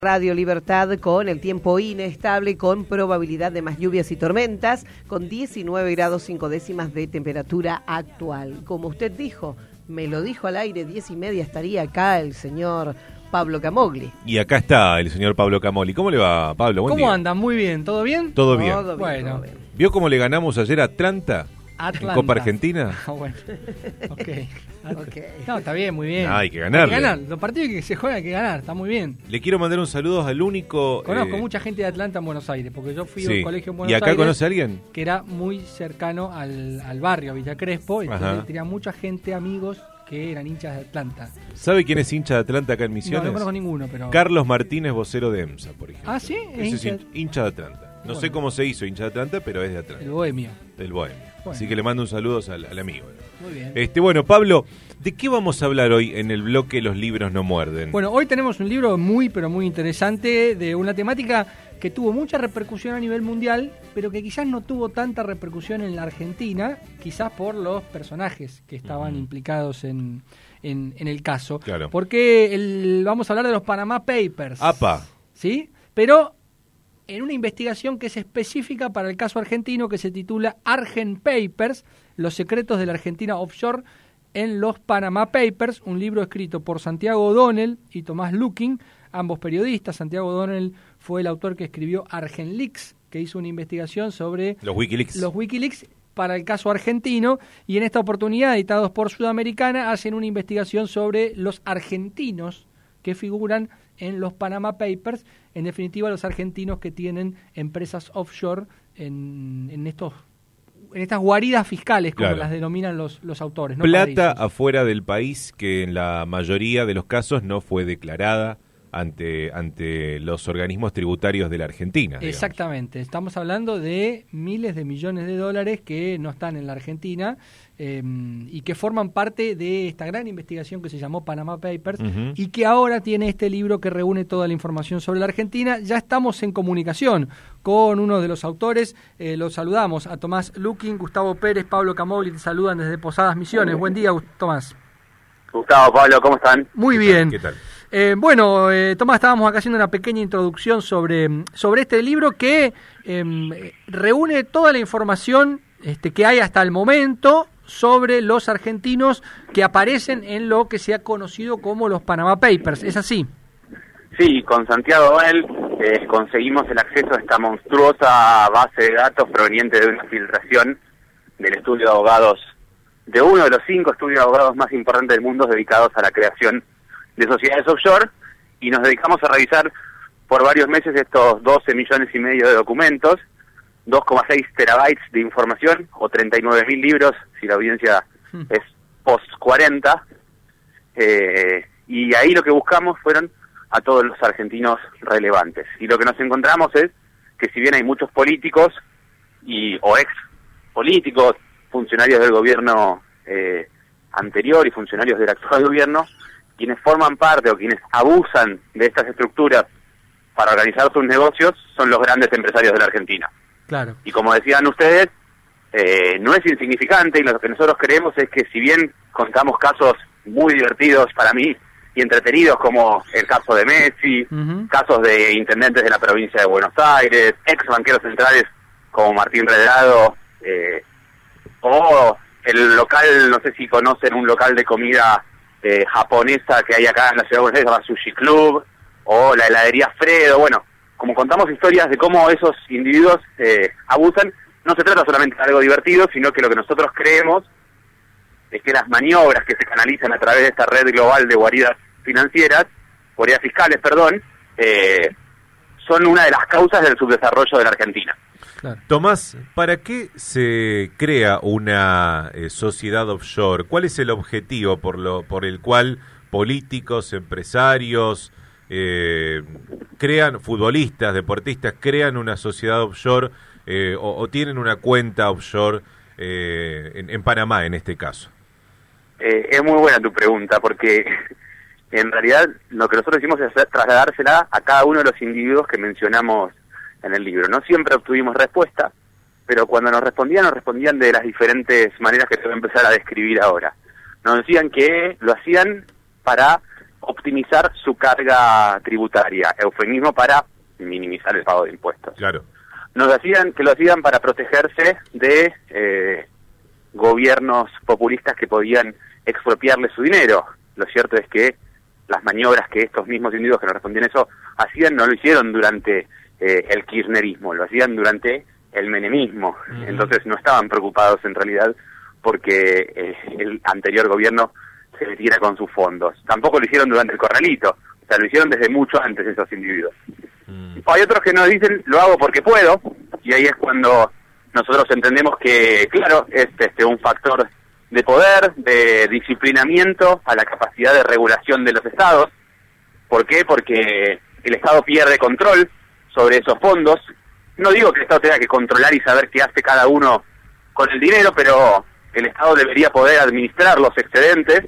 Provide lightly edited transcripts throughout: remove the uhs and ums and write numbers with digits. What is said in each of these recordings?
Radio Libertad con el tiempo inestable, con probabilidad de más lluvias y tormentas, con 19 grados 5 décimas de temperatura actual. Como usted dijo, me lo dijo al aire, 10:30 estaría acá el señor Pablo Camogli. Y acá está el señor Pablo Camogli. ¿Cómo le va, Pablo? Buen ¿Cómo día. anda? Muy bien, ¿todo bien? Todo bien. Bueno. Todo bien. ¿Vio cómo le ganamos ayer a Atlanta? En Copa Argentina. Ah, bueno. Ok. Okay. No, está bien, muy bien. Hay que ganarle. Hay que ganar. Los partidos que se juegan hay que ganar, está muy bien. Le quiero mandar un saludo al único... Conozco mucha gente de Atlanta en Buenos Aires, porque yo fui a un colegio en Buenos ¿Y Aires. acá conoce a alguien? Que era muy cercano al barrio, Villa Crespo, y tenía mucha gente, amigos, que eran hinchas de Atlanta. ¿Sabe quién es hincha de Atlanta acá en Misiones? No conozco ninguno, pero... Carlos Martínez, vocero de EMSA, por ejemplo. ¿Ah, sí? Ese es hincha de Atlanta. No sé cómo se hizo hincha de Atlanta, pero es de Atlanta. El bohemio. Del bohemio. Bueno. Así que le mando un saludo al amigo. Muy bien. Bueno, Pablo, ¿de qué vamos a hablar hoy en el bloque Los libros no muerden? Bueno, hoy tenemos un libro muy, pero muy interesante de una temática que tuvo mucha repercusión a nivel mundial, pero que quizás no tuvo tanta repercusión en la Argentina, quizás por los personajes que estaban implicados en el caso. Claro. Porque vamos a hablar de los Panama Papers. ¡Apa! ¿Sí? Pero en una investigación que es específica para el caso argentino, que se titula Argent Papers, los secretos de la Argentina offshore en los Panama Papers, un libro escrito por Santiago O'Donnell y Tomás Lukin, ambos periodistas. Santiago O'Donnell fue el autor que escribió ArgentLeaks, que hizo una investigación sobre los Wikileaks para el caso argentino, y en esta oportunidad, editados por Sudamericana, hacen una investigación sobre los argentinos que figuran en los Panama Papers, en definitiva los argentinos que tienen empresas offshore en estas guaridas fiscales, como las denominan los autores, ¿no? Plata Paraísos. afuera del país que en la mayoría de los casos no fue declarada ante los organismos tributarios de la Argentina. Exactamente, estamos hablando de miles de millones de dólares que no están en la Argentina y que forman parte de esta gran investigación que se llamó Panama Papers y que ahora tiene este libro que reúne toda la información sobre la Argentina. Ya estamos en comunicación con uno de los autores, los saludamos a Tomás Lukin, Gustavo Pérez, Pablo Camogli, te saludan desde Posadas Misiones. Buen día, Tomás. Gustavo, Pablo, ¿cómo están? Muy bien. ¿Qué tal? Tomás, estábamos acá haciendo una pequeña introducción sobre este libro que reúne toda la información que hay hasta el momento sobre los argentinos que aparecen en lo que se ha conocido como los Panama Papers. ¿Es así? Sí, con Santiago O'Donnell conseguimos el acceso a esta monstruosa base de datos proveniente de una filtración del estudio de abogados, de uno de los 5 estudios de abogados más importantes del mundo dedicados a la creación de sociedades offshore, y nos dedicamos a revisar por varios meses estos 12 millones y medio de documentos, 2,6 terabytes de información, o 39.000 libros, si la audiencia es post-40, y ahí lo que buscamos fueron a todos los argentinos relevantes. Y lo que nos encontramos es que si bien hay muchos políticos o ex políticos, funcionarios del gobierno anterior y funcionarios del actual gobierno, quienes forman parte o quienes abusan de estas estructuras para organizar sus negocios son los grandes empresarios de la Argentina. Claro. Y como decían ustedes, no es insignificante, y lo que nosotros creemos es que si bien contamos casos muy divertidos para mí y entretenidos, como el caso de Messi, casos de intendentes de la provincia de Buenos Aires, ex banqueros centrales como Martín Redrado, o el local, no sé si conocen un local de comida japonesa que hay acá en la ciudad de Buenos Aires, se llama Sushi Club, o la heladería Fredo. Bueno, como contamos historias de cómo esos individuos abusan, no se trata solamente de algo divertido, sino que lo que nosotros creemos es que las maniobras que se canalizan a través de esta red global de guaridas fiscales, son una de las causas del subdesarrollo de la Argentina. Claro. Tomás, ¿para qué se crea una sociedad offshore? ¿Cuál es el objetivo por el cual políticos, empresarios, futbolistas, deportistas, crean una sociedad offshore o tienen una cuenta offshore en Panamá, en este caso? Es muy buena tu pregunta, porque en realidad lo que nosotros hicimos es trasladársela a cada uno de los individuos que mencionamos en el libro. No siempre obtuvimos respuesta, pero cuando nos respondían de las diferentes maneras que te voy a empezar a describir ahora. Nos decían que lo hacían para optimizar su carga tributaria, eufemismo para minimizar el pago de impuestos. Claro. Nos decían que lo hacían para protegerse de gobiernos populistas que podían expropiarle su dinero. Lo cierto es que las maniobras que estos mismos individuos que no respondían eso hacían, no lo hicieron durante el kirchnerismo, lo hacían durante el menemismo. Entonces no estaban preocupados en realidad porque el anterior gobierno se metiera con sus fondos. Tampoco lo hicieron durante el corralito, o sea, lo hicieron desde mucho antes esos individuos. Hay otros que nos dicen, lo hago porque puedo, y ahí es cuando nosotros entendemos que, claro, es un factor de poder, de disciplinamiento a la capacidad de regulación de los estados. ¿Por qué? Porque el Estado pierde control sobre esos fondos. No digo que el Estado tenga que controlar y saber qué hace cada uno con el dinero, pero el Estado debería poder administrar los excedentes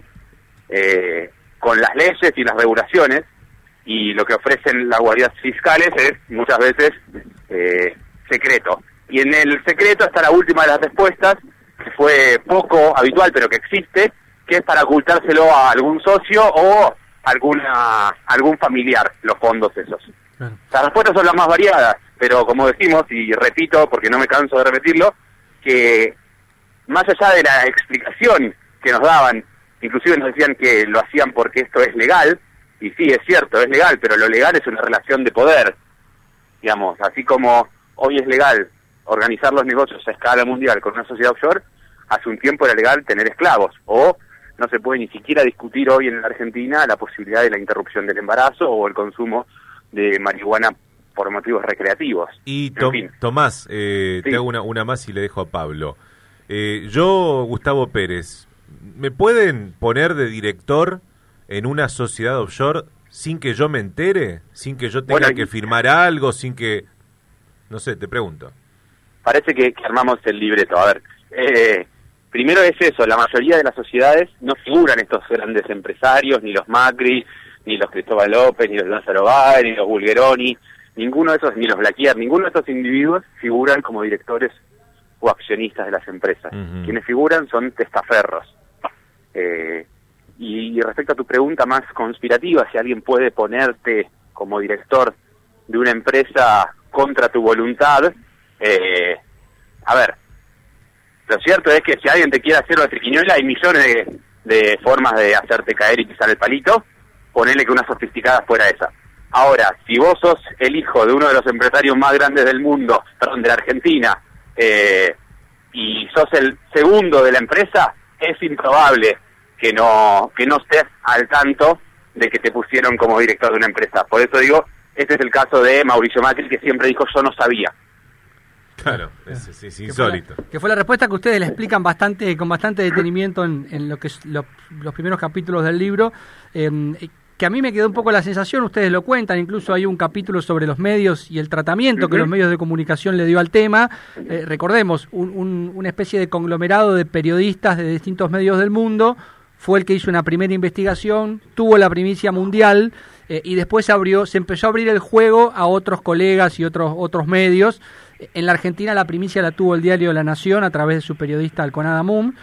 con las leyes y las regulaciones, y lo que ofrecen las guardias fiscales es muchas veces secreto. Y en el secreto está la última de las respuestas, que fue poco habitual, pero que existe, que es para ocultárselo a algún socio o algún familiar, los fondos esos. Claro. Las respuestas son las más variadas, pero como decimos, y repito porque no me canso de repetirlo, que más allá de la explicación que nos daban, inclusive nos decían que lo hacían porque esto es legal, y sí, es cierto, es legal, pero lo legal es una relación de poder, digamos, así como hoy es legal organizar los negocios a escala mundial con una sociedad offshore, hace un tiempo era legal tener esclavos, o no se puede ni siquiera discutir hoy en la Argentina la posibilidad de la interrupción del embarazo o el consumo de marihuana por motivos recreativos. Y Tomás, sí. Te hago una más y le dejo a Pablo. Yo, Gustavo Pérez, ¿me pueden poner de director en una sociedad offshore sin que yo me entere? ¿Sin que yo tenga que firmar algo? ¿Sin que...? No sé, te pregunto. Parece que armamos el libreto. A ver, primero es eso, la mayoría de las sociedades no figuran estos grandes empresarios, ni los Macri, ni los Cristóbal López, ni los Lázaro Báez, ni los Bulgeroni, ninguno de esos, ni los Blaquier, ninguno de estos individuos figuran como directores o accionistas de las empresas. Quienes figuran son testaferros. Y respecto a tu pregunta más conspirativa, si alguien puede ponerte como director de una empresa contra tu voluntad, a ver, lo cierto es que si alguien te quiere hacer una triquiñuela, hay millones de formas de hacerte caer y pisar el palito, ponele que una sofisticada fuera esa. Ahora, si vos sos el hijo de uno de los empresarios más grandes del mundo, perdón, de la Argentina, y sos el segundo de la empresa, es improbable que no estés al tanto de que te pusieron como director de una empresa. Por eso digo, este es el caso de Mauricio Macri, que siempre dijo yo no sabía. Claro, es insólito. Que fue la respuesta que ustedes le explican con bastante detenimiento en lo que es los primeros capítulos del libro, que a mí me quedó un poco la sensación, ustedes lo cuentan, incluso hay un capítulo sobre los medios y el tratamiento que los medios de comunicación le dio al tema. Recordemos, una especie de conglomerado de periodistas de distintos medios del mundo fue el que hizo una primera investigación, tuvo la primicia mundial, y después se empezó a abrir el juego a otros colegas y otros medios. En la Argentina la primicia la tuvo el diario La Nación a través de su periodista Alconada Mum.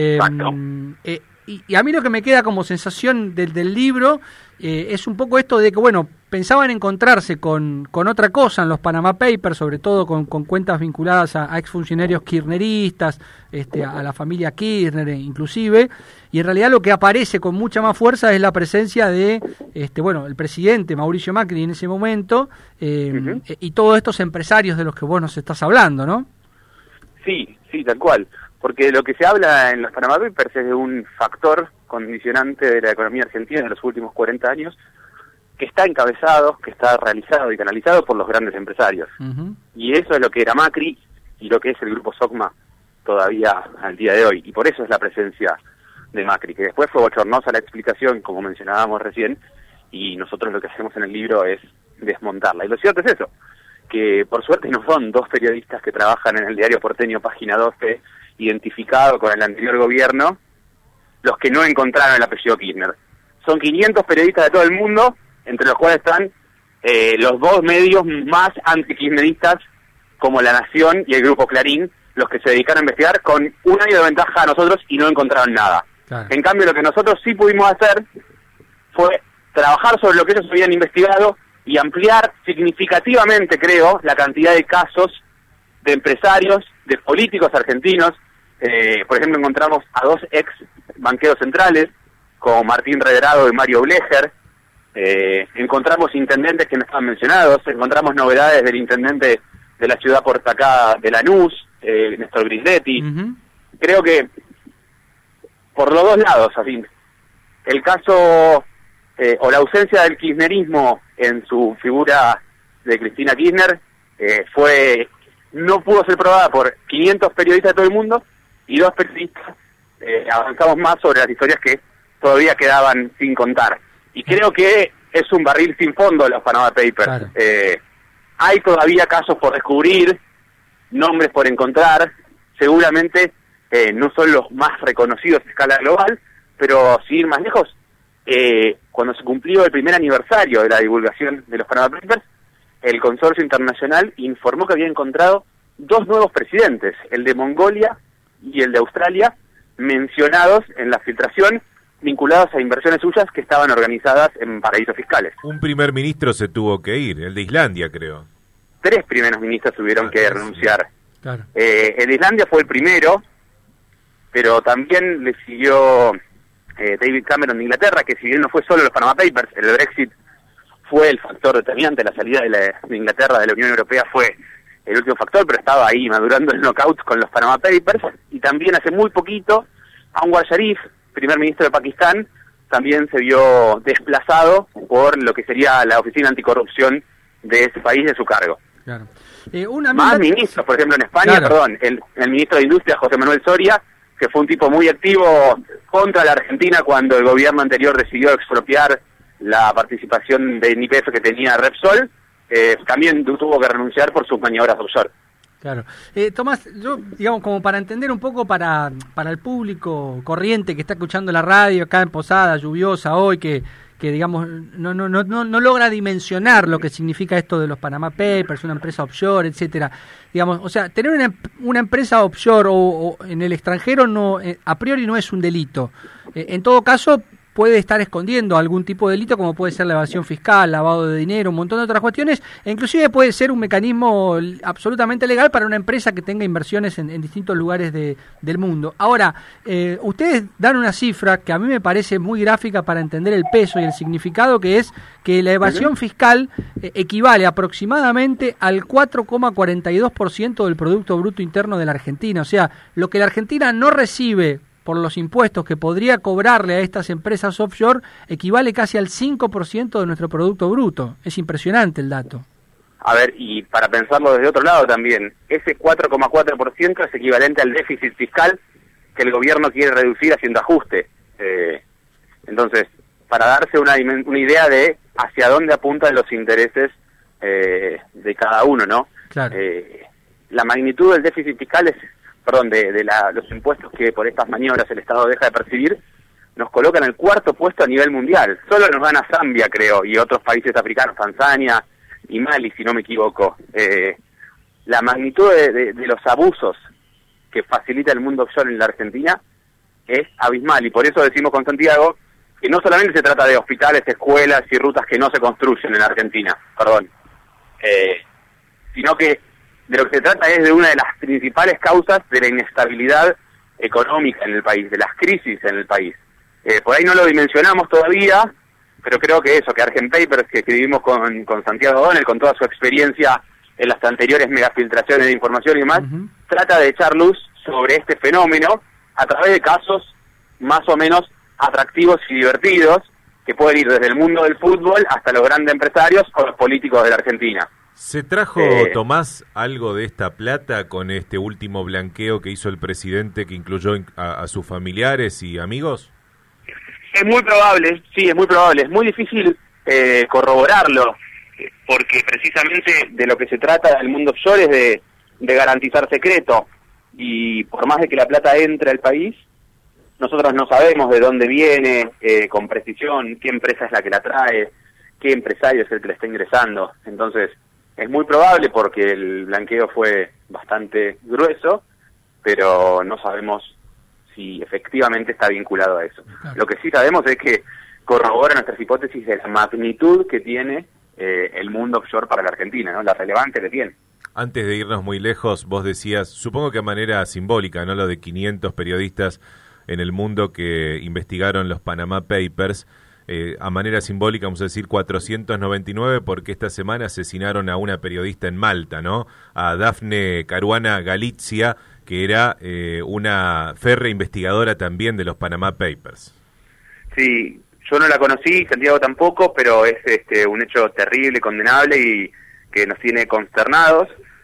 Y a mí lo que me queda como sensación del libro es un poco esto de que, bueno, pensaban encontrarse con otra cosa en los Panama Papers, sobre todo con cuentas vinculadas a exfuncionarios kirchneristas, a la familia Kirchner inclusive, y en realidad lo que aparece con mucha más fuerza es la presencia de el presidente Mauricio Macri en ese momento, y todos estos empresarios de los que vos nos estás hablando, ¿no? Sí, tal cual. Porque lo que se habla en los Panama Papers es de un factor condicionante de la economía argentina en los últimos 40 años, que está encabezado, que está realizado y canalizado por los grandes empresarios. Y eso es lo que era Macri y lo que es el Grupo Socma todavía al día de hoy. Y por eso es la presencia de Macri, que después fue bochornosa la explicación, como mencionábamos recién, y nosotros lo que hacemos en el libro es desmontarla. Y lo cierto es eso, que por suerte no son dos periodistas que trabajan en el diario porteño Página 12, identificado con el anterior gobierno, los que no encontraron el apellido Kirchner. Son 500 periodistas de todo el mundo, entre los cuales están los dos medios más antikirchneristas como La Nación y el Grupo Clarín, los que se dedicaron a investigar con un año de ventaja a nosotros y no encontraron nada. Claro. En cambio, lo que nosotros sí pudimos hacer fue trabajar sobre lo que ellos habían investigado y ampliar significativamente, creo, la cantidad de casos de empresarios, de políticos argentinos. Por ejemplo, encontramos a 2 ex banqueros centrales, como Martín Redrado y Mario Blecher. Encontramos intendentes que no estaban mencionados, encontramos novedades del intendente de la ciudad portacá de Lanús, Néstor Grisletti. Creo que por los dos lados, así, el caso o la ausencia del kirchnerismo en su figura de Cristina Kirchner no pudo ser probada por 500 periodistas de todo el mundo, y 2 periodistas avanzamos más sobre las historias que todavía quedaban sin contar. Y creo que es un barril sin fondo los Panama Papers. Claro. Hay todavía casos por descubrir, nombres por encontrar, seguramente no son los más reconocidos a escala global, pero sin ir más lejos, cuando se cumplió el primer aniversario de la divulgación de los Panama Papers, el consorcio internacional informó que había encontrado 2 nuevos presidentes, el de Mongolia y el de Australia, mencionados en la filtración, vinculados a inversiones suyas que estaban organizadas en paraísos fiscales. Un primer ministro se tuvo que ir, el de Islandia, creo. 3 primeros ministros tuvieron que renunciar. Claro. El de Islandia fue el primero, pero también le siguió David Cameron de Inglaterra, que si bien no fue solo los Panama Papers, el Brexit fue el factor determinante, la salida de Inglaterra de la Unión Europea fue el último factor, pero estaba ahí madurando el knockout con los Panama Papers. Y también hace muy poquito, Anwar Sharif, primer ministro de Pakistán, también se vio desplazado por lo que sería la oficina anticorrupción de ese país, de su cargo. Claro. Más ministros, por ejemplo, en España, claro. perdón, el ministro de Industria, José Manuel Soria, que fue un tipo muy activo contra la Argentina cuando el gobierno anterior decidió expropiar la participación de YPF que tenía Repsol, también tuvo que renunciar por sus maniobras offshore. Claro. Tomás, yo, digamos, como para entender un poco para el público corriente que está escuchando la radio acá en Posada, lluviosa hoy, que digamos, no logra dimensionar lo que significa esto de los Panama Papers, una empresa offshore, etcétera. Digamos, o sea, tener una empresa offshore o en el extranjero no a priori no es un delito. En todo caso, puede estar escondiendo algún tipo de delito, como puede ser la evasión fiscal, lavado de dinero, un montón de otras cuestiones, e inclusive puede ser un mecanismo absolutamente legal para una empresa que tenga inversiones en distintos lugares del mundo. Ahora, ustedes dan una cifra que a mí me parece muy gráfica para entender el peso y el significado, que es que la evasión fiscal equivale aproximadamente al 4,42% del Producto Bruto Interno de la Argentina. O sea, lo que la Argentina no recibe por los impuestos que podría cobrarle a estas empresas offshore, equivale casi al 5% de nuestro Producto Bruto. Es impresionante el dato. A ver, y para pensarlo desde otro lado también, ese 4,4% es equivalente al déficit fiscal que el gobierno quiere reducir haciendo ajuste. Entonces, para darse una idea de hacia dónde apuntan los intereses de cada uno, ¿no? Claro. La magnitud del déficit fiscal de los impuestos que por estas maniobras el Estado deja de percibir, nos coloca en el 4º puesto a nivel mundial. Solo nos gana Zambia, creo, y otros países africanos, Tanzania y Mali, si no me equivoco. La magnitud de los abusos que facilita el mundo offshore en la Argentina es abismal, y por eso decimos con Santiago que no solamente se trata de hospitales, escuelas y rutas que no se construyen en Argentina, sino que de lo que se trata es de una de las principales causas de la inestabilidad económica en el país, de las crisis en el país. Por ahí no lo dimensionamos todavía, pero creo que eso, que Argent Papers, que escribimos con Santiago O'Donnell, con toda su experiencia en las anteriores megafiltraciones de información y demás, trata de echar luz sobre este fenómeno a través de casos más o menos atractivos y divertidos, que pueden ir desde el mundo del fútbol hasta los grandes empresarios o los políticos de la Argentina. ¿Se trajo, Tomás, algo de esta plata con este último blanqueo que hizo el presidente, que incluyó a sus familiares y amigos? Es muy probable, sí, es muy probable. Es muy difícil corroborarlo, porque precisamente de lo que se trata del mundo offshore es de garantizar secreto. Y por más de que la plata entre al país, nosotros no sabemos de dónde viene con precisión, qué empresa es la que la trae, qué empresario es el que la está ingresando. Entonces, es muy probable porque el blanqueo fue bastante grueso, pero no sabemos si efectivamente está vinculado a eso. Claro. Lo que sí sabemos es que corrobora nuestras hipótesis de la magnitud que tiene el mundo offshore para la Argentina, ¿no? La relevancia que tiene. Antes de irnos muy lejos, vos decías, supongo que a manera simbólica, ¿no? Lo de 500 periodistas en el mundo que investigaron los Panama Papers, a manera simbólica vamos a decir 499 porque esta semana asesinaron a una periodista en Malta, ¿no? A Daphne Caruana Galizia, que era una férrea investigadora también de los Panama Papers. Sí, yo no la conocí, Santiago tampoco, pero es un hecho terrible, condenable y que nos tiene consternados.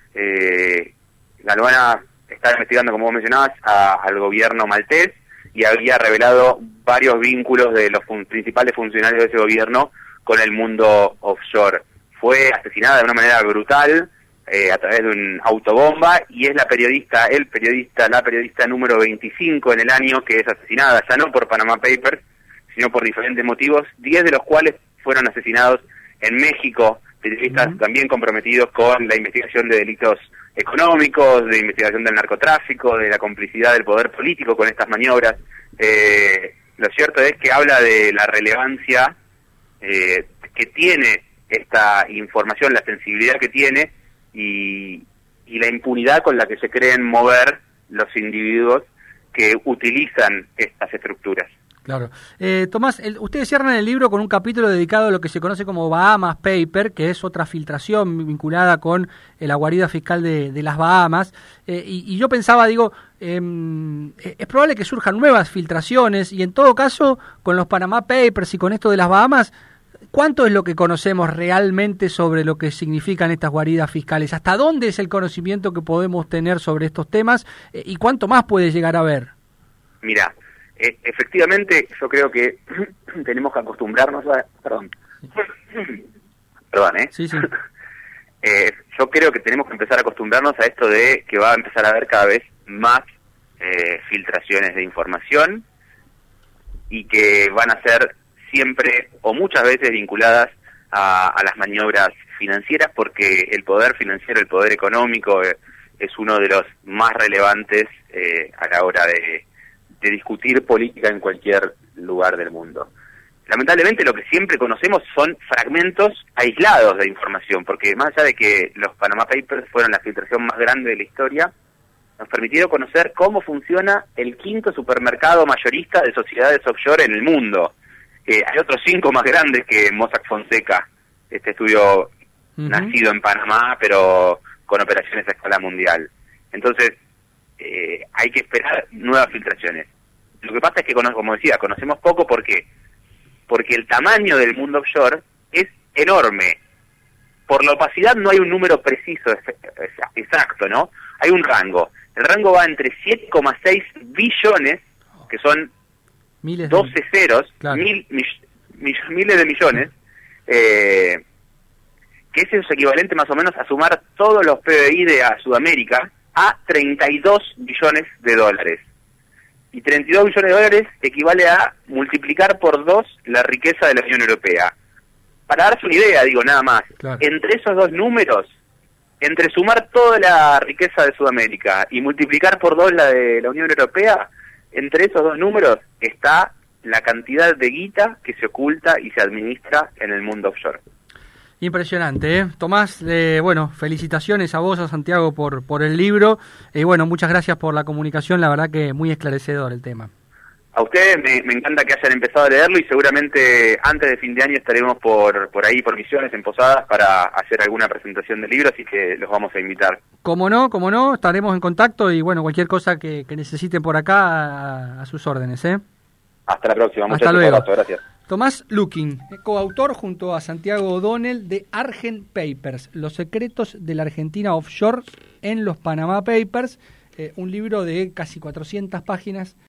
Caruana está investigando, como vos mencionabas, al gobierno maltés y había revelado varios vínculos de los principales funcionarios de ese gobierno con el mundo offshore. Fue asesinada de una manera brutal a través de un autobomba y es la periodista número 25 en el año que es asesinada, ya no por Panama Papers, sino por diferentes motivos, 10 de los cuales fueron asesinados en México, periodistas también comprometidos con la investigación de delitos económicos, de investigación del narcotráfico, de la complicidad del poder político con estas maniobras. Lo cierto es que habla de la relevancia que tiene esta información, la sensibilidad que tiene y la impunidad con la que se creen mover los individuos que utilizan estas estructuras. Claro. Tomás, ustedes cierran el libro con un capítulo dedicado a lo que se conoce como Bahamas Paper, que es otra filtración vinculada con la guarida fiscal de las Bahamas. Y yo pensaba, digo, es probable que surjan nuevas filtraciones y en todo caso, con los Panama Papers y con esto de las Bahamas, ¿cuánto es lo que conocemos realmente sobre lo que significan estas guaridas fiscales? ¿Hasta dónde es el conocimiento que podemos tener sobre estos temas? ¿Y cuánto más puede llegar a ver? Mira, efectivamente, yo creo que tenemos que acostumbrarnos a... Perdón, Sí, sí. Yo creo que tenemos que empezar a acostumbrarnos a esto de que va a empezar a haber cada vez más filtraciones de información y que van a ser siempre o muchas veces vinculadas a las maniobras financieras, porque el poder financiero, el poder económico es uno de los más relevantes a la hora de discutir política en cualquier lugar del mundo. Lamentablemente lo que siempre conocemos son fragmentos aislados de información, porque más allá de que los Panama Papers fueron la filtración más grande de la historia, nos permitieron conocer cómo funciona el quinto supermercado mayorista de sociedades offshore en el mundo. Hay otros 5 más grandes que Mossack Fonseca, este estudio nacido en Panamá, pero con operaciones a escala mundial. Entonces, hay que esperar nuevas filtraciones. Lo que pasa es que, como decía, conocemos poco porque el tamaño del mundo offshore es enorme. Por la opacidad no hay un número preciso, exacto, ¿no? Hay un rango. El rango va entre 7,6 billones, que son 12 ceros, claro. Miles de millones, que ese es equivalente más o menos a sumar todos los PBI de Sudamérica a 32 billones de dólares. Y 32 billones de dólares equivale a multiplicar por 2 la riqueza de la Unión Europea. Para darse una idea, digo, nada más, claro. Entre esos dos números, entre sumar toda la riqueza de Sudamérica y multiplicar por 2 la de la Unión Europea, entre esos dos números está la cantidad de guita que se oculta y se administra en el mundo offshore. Impresionante, ¿eh? Tomás, bueno, felicitaciones a vos, a Santiago, por el libro. Bueno, muchas gracias por la comunicación, la verdad que muy esclarecedor el tema. A ustedes me encanta que hayan empezado a leerlo y seguramente antes de fin de año estaremos por ahí, por Misiones, en Posadas, para hacer alguna presentación del libro, así que los vamos a invitar. Como no, estaremos en contacto y bueno, cualquier cosa que necesiten por acá, a sus órdenes, ¿eh? Hasta la próxima, muchas gracias. Gracias. Tomás Lukin, coautor junto a Santiago O'Donnell de Argent Papers, los secretos de la Argentina offshore en los Panama Papers, un libro de casi 400 páginas